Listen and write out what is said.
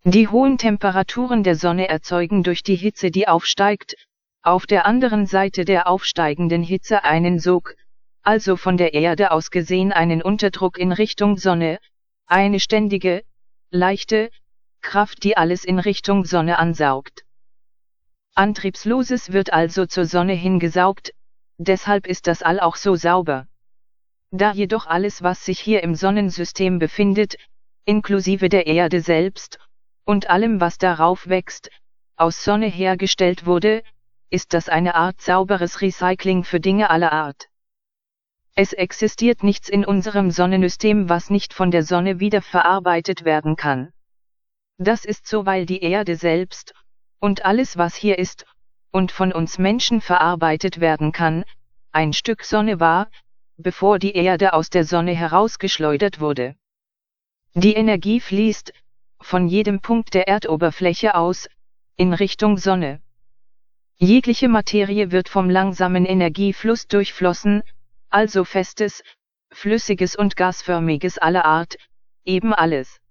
Die hohen Temperaturen der Sonne erzeugen durch die Hitze, die aufsteigt, auf der anderen Seite der aufsteigenden Hitze einen Sog, also von der Erde aus gesehen einen Unterdruck in Richtung Sonne, eine ständige, leichte Kraft, die alles in Richtung Sonne ansaugt. Antriebsloses wird also zur Sonne hingesaugt, deshalb ist das All auch so sauber. Da jedoch alles, was sich hier im Sonnensystem befindet, inklusive der Erde selbst, und allem, was darauf wächst, aus Sonne hergestellt wurde, ist das eine Art sauberes Recycling für Dinge aller Art. Es existiert nichts in unserem Sonnensystem, was nicht von der Sonne wieder verarbeitet werden kann. Das ist so, weil die Erde selbst, und alles, was hier ist, und von uns Menschen verarbeitet werden kann, ein Stück Sonne war, bevor die Erde aus der Sonne herausgeschleudert wurde. Die Energie fließt, von jedem Punkt der Erdoberfläche aus, in Richtung Sonne. Jegliche Materie wird vom langsamen Energiefluss durchflossen, also Festes, Flüssiges und Gasförmiges aller Art, eben alles.